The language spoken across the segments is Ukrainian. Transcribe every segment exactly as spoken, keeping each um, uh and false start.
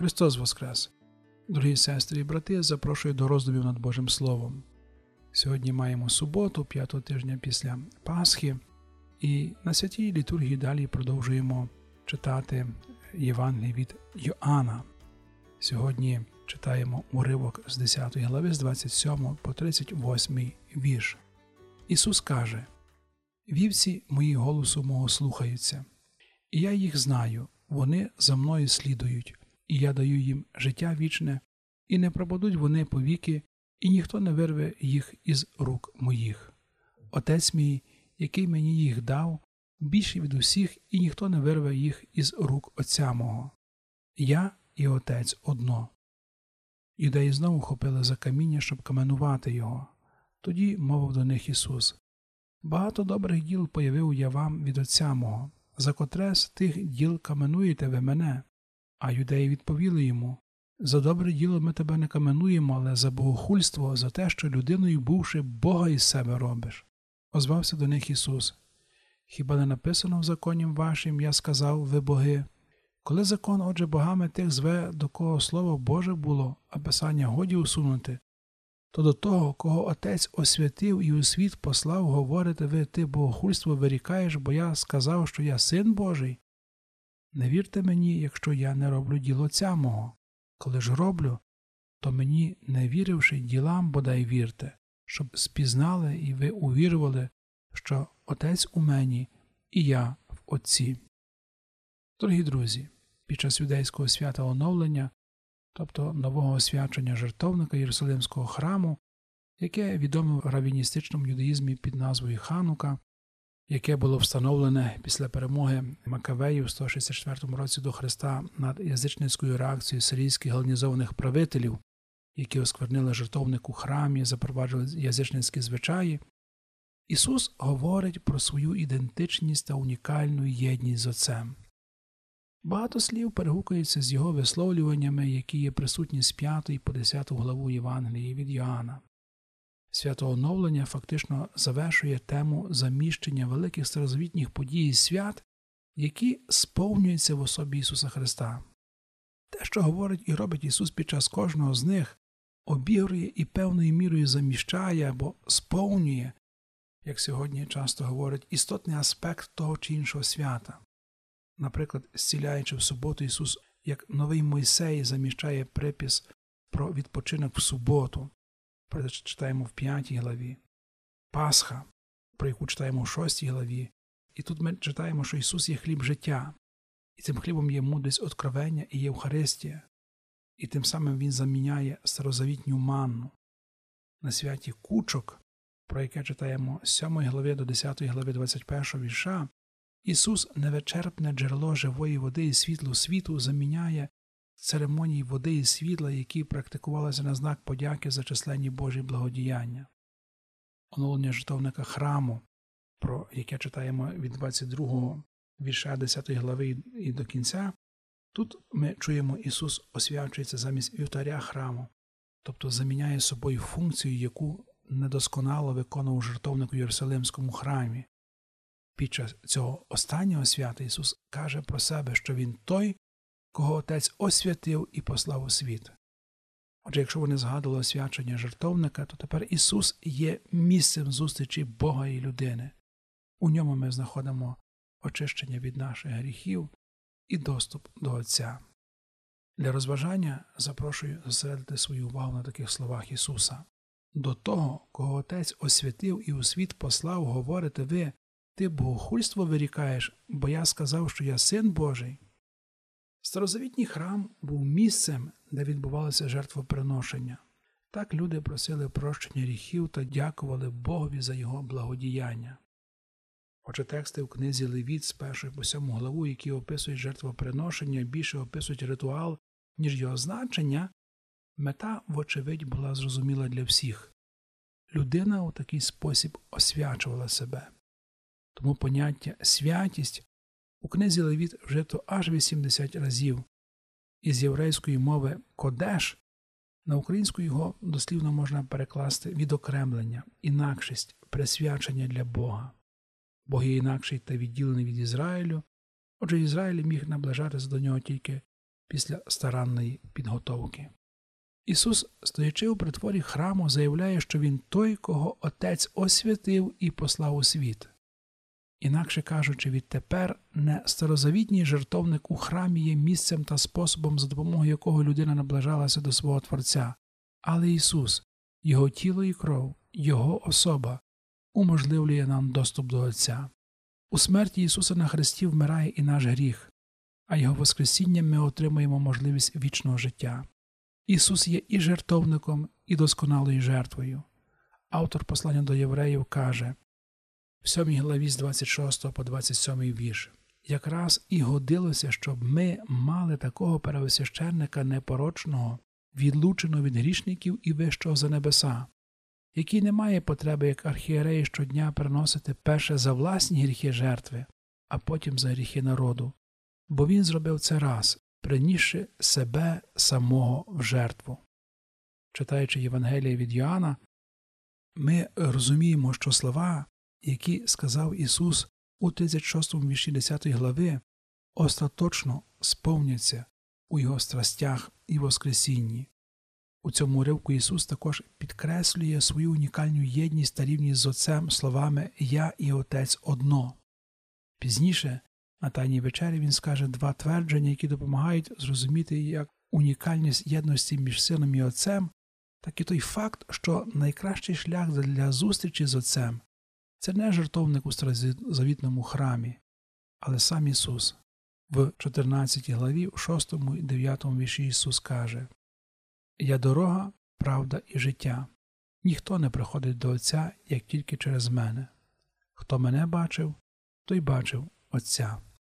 Христос Воскрес! Дорогі сестри і брати, запрошую до роздумів над Божим Словом. Сьогодні маємо суботу, п'ятого тижня після Пасхи, і на святій літургії далі продовжуємо читати Євангеліє від Йоанна. Сьогодні читаємо уривок з десятої глави, з двадцять сьомого по тридцять восьмий вірш. Ісус каже: «Вівці мої голосу мого слухаються, і я їх знаю, вони за мною слідують, і я даю їм життя вічне, і не пропадуть вони повіки, і ніхто не вирве їх із рук моїх. Отець мій, який мені їх дав, більший від усіх, і ніхто не вирве їх із рук Отця мого. Я і Отець одно». Юдеї знову хопили за каміння, щоб каменувати його. Тоді мовив до них Ісус: «Багато добрих діл появив я вам від Отця мого, за котре з тих діл каменуєте ви мене?» А юдеї відповіли йому: «За добре діло ми тебе не каменуємо, але за богохульство, за те, що людиною бувши, Бога із себе робиш». Озвався до них Ісус: «Хіба не написано в законі вашим, я сказав, ви боги? Коли закон, отже, богами тих зве, до кого слово Боже було, а Писання годі усунути, то до того, кого Отець освятив і у світ послав, говорите ви, ти богохульство вирікаєш, бо я сказав, що я Син Божий? Не вірте мені, якщо я не роблю діло Отця мого. Коли ж роблю, то мені, не віривши ділам, бодай вірте, щоб спізнали і ви увірували, що Отець у мені і я в Отці». Дорогі друзі, під час юдейського свята оновлення, тобто нового освячення жертовника Єрусалимського храму, яке відоме в раввіністичному юдаїзмі під назвою Ханука, яке було встановлене після перемоги Макавеїв в сто шістдесят четвертому році до Христа над язичницькою реакцією сирійських геленізованих правителів, які осквернили жертовник у храмі, запроваджували язичницькі звичаї, Ісус говорить про свою ідентичність та унікальну єдність з Отцем. Багато слів перегукуються з його висловлюваннями, які є присутні з п'ятої по десяту главу Євангелії від Йоанна. Свято оновлення фактично завершує тему заміщення великих старозавітніх подій і свят, які сповнюються в особі Ісуса Христа. Те, що говорить і робить Ісус під час кожного з них, обігрує і певною мірою заміщає або сповнює, як сьогодні часто говорять, істотний аспект того чи іншого свята. Наприклад, зціляючи в суботу, Ісус, як новий Мойсей, заміщає припис про відпочинок в суботу, про це читаємо в п'ятій главі. Пасха, про яку читаємо в шостій главі. І тут ми читаємо, що Ісус є хліб життя. І цим хлібом є мудрість откровення і Євхаристія. І тим самим Він заміняє старозавітню манну. На святі кучок, про яке читаємо з сьомої глави до десятої глави двадцять першого вірша, Ісус невичерпне джерело живої води і світло світу заміняє церемонії води і світла, які практикувалися на знак подяки за численні Божі благодіяння. Оновлення жертовника храму, про яке читаємо від двадцять другого вірша десятої глави і до кінця, тут ми чуємо, Ісус освячується замість вівтаря храму, тобто заміняє собою функцію, яку недосконало виконував жертовник у Єрусалимському храмі. Під час цього останнього свята Ісус каже про себе, що Він той, кого Отець освятив і послав у світ. Отже, якщо вони згадували освячення жертовника, то тепер Ісус є місцем зустрічі Бога і людини. У ньому ми знаходимо очищення від наших гріхів і доступ до Отця. Для розважання запрошую зосередити свою увагу на таких словах Ісуса. «До того, кого Отець освятив і у світ послав, говорите ви, ти богохульство вирікаєш, бо я сказав, що я Син Божий». Старозавітній храм був місцем, де відбувалося жертвоприношення. Так люди просили прощення гріхів та дякували Богові за його благодіяння. Хоча тексти в книзі Левіт з першої по сьому главу, які описують жертвоприношення, більше описують ритуал, ніж його значення, мета, вочевидь, була зрозуміла для всіх. Людина у такий спосіб освячувала себе. Тому поняття «святість» у книзі Левіт вжито аж вісімдесят разів. Із єврейської мови «кодеш» на українську його дослівно можна перекласти «відокремлення», «інакшість», «присвячення для Бога». Бог є інакший та відділений від Ізраїлю, отже Ізраїль міг наближатися до нього тільки після старанної підготовки. Ісус, стоячи у притворі храму, заявляє, що Він той, кого Отець освятив і послав у світ. Інакше кажучи, відтепер не старозавітній жертовник у храмі є місцем та способом, за допомогою якого людина наближалася до свого Творця, але Ісус, Його тіло і кров, Його особа уможливлює нам доступ до Отця. У смерті Ісуса на хресті вмирає і наш гріх, а Його воскресінням ми отримуємо можливість вічного життя. Ісус є і жертовником, і досконалою жертвою. Автор послання до євреїв каже в сьомій главі з двадцять шостого по двадцять сьомий вірш: «Якраз і годилося, щоб ми мали такого первосвященника непорочного, відлученого від грішників і вищого за небеса, який не має потреби, як архієреї, щодня приносити перше за власні гріхи жертви, а потім за гріхи народу, бо він зробив це раз, принісши себе самого в жертву». Читаючи Євангеліє від Йоанна, ми розуміємо, що слова, які сказав Ісус у тридцять шостому вірші десятої глави, остаточно сповняться у Його страстях і воскресінні. У цьому уривку Ісус також підкреслює свою унікальну єдність та рівність з Отцем словами «Я і Отець одно». Пізніше на Тайній вечері Він скаже два твердження, які допомагають зрозуміти як унікальність єдності між Сином і Отцем, так і той факт, що найкращий шлях для зустрічі з Отцем – це не жертовник у старозавітному храмі, але сам Ісус. В чотирнадцятій главі, у шостому і дев'ятому вірші Ісус каже: «Я дорога, правда і життя. Ніхто не приходить до Отця, як тільки через мене. Хто мене бачив, той бачив Отця».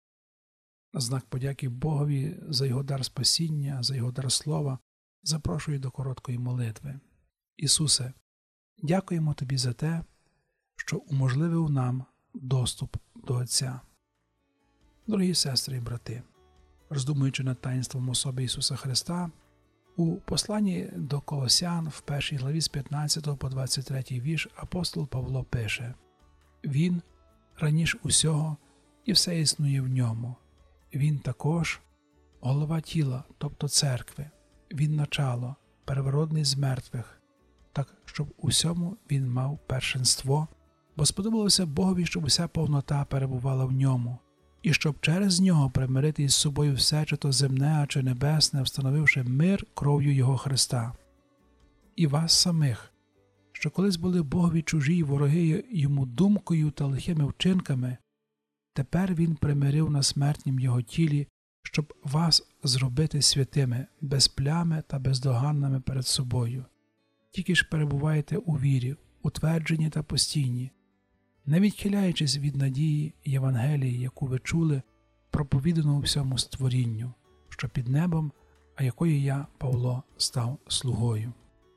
На знак подяки Богові за Його дар спасіння, за Його дар слова, запрошую до короткої молитви. Ісусе, дякуємо Тобі за те, що уможливив нам доступ до Отця. Дорогі сестри і брати, роздумуючи над таїнством особи Ісуса Христа, у посланні до Колосян в першій главі з п'ятнадцятого по двадцять третій вірш апостол Павло пише: «Він раніше усього, і все існує в ньому. Він також голова тіла, тобто церкви. Він начало, первородний з мертвих, так, щоб усьому він мав першинство, бо сподобалося Богові, щоб уся повнота перебувала в ньому, і щоб через нього примирити із собою все, чи то земне, а чи небесне, встановивши мир кров'ю Його Христа. І вас самих, що колись були Богові чужі й вороги Йому думкою та лихими вчинками, тепер Він примирив на смертнім Його тілі, щоб вас зробити святими, без плями та бездоганними перед собою. Тільки ж перебувайте у вірі, утвердженні та постійні, не відхиляючись від надії Євангелії, яку ви чули, проповідану у всьому створінню, що під небом, а якою я, Павло, став слугою».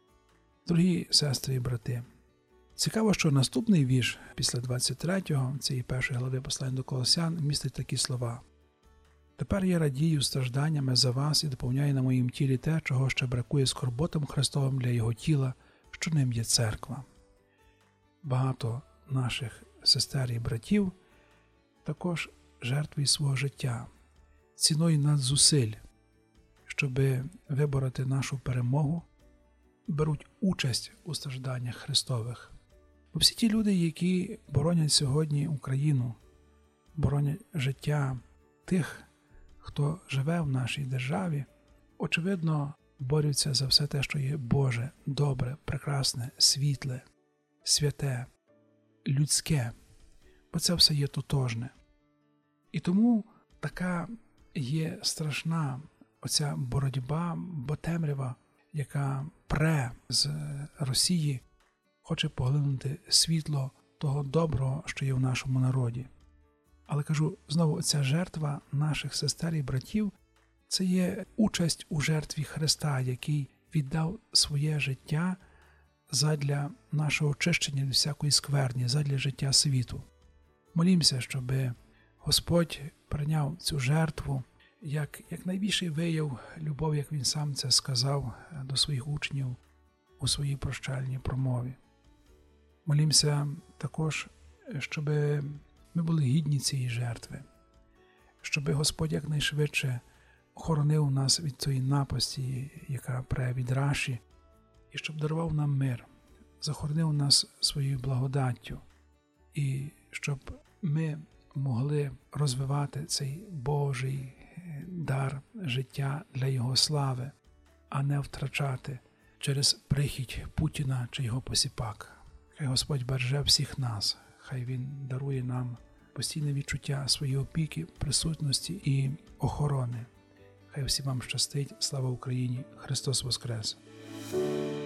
Дорогі сестри і брати, цікаво, що наступний вірш після двадцять третього, цієї першої глави послання до Колосян, містить такі слова: «Тепер я радію стражданнями за вас і доповняю на моїм тілі те, чого ще бракує скорботам Христовим для Його тіла, що ним є церква». Багато наших сестер і братів також жертвує свого життя, ціною надзусиль, щоб вибороти нашу перемогу, беруть участь у стражданнях Христових. Бо всі ті люди, які боронять сьогодні Україну, боронять життя тих, хто живе в нашій державі, очевидно, борються за все те, що є Боже, добре, прекрасне, світле, святе, людське, бо це все є тотожне. І тому така є страшна оця боротьба, бо темрява, яка пре з Росії, хоче поглинути світло того доброго, що є в нашому народі. Але кажу, знову, ця жертва наших сестер і братів – це є участь у жертві Христа, який віддав своє життя задля нашого очищення від всякої скверні, задля життя світу. Молімося, щоб Господь прийняв цю жертву як, як найбільший вияв любові, як Він сам це сказав до своїх учнів у своїй прощальній промові. Молімося також, щоб ми були гідні цієї жертви, щоб Господь якнайшвидше охоронив нас від цієї напасті, яка пре від Раші, і щоб дарував нам мир, захоронив нас своєю благодаттю, і щоб ми могли розвивати цей Божий дар життя для Його слави, а не втрачати через прихідь Путіна чи його посіпак. Хай Господь береже всіх нас, хай Він дарує нам постійне відчуття своєї опіки, присутності і охорони. Хай всім вам щастить. Слава Україні! Христос Воскрес!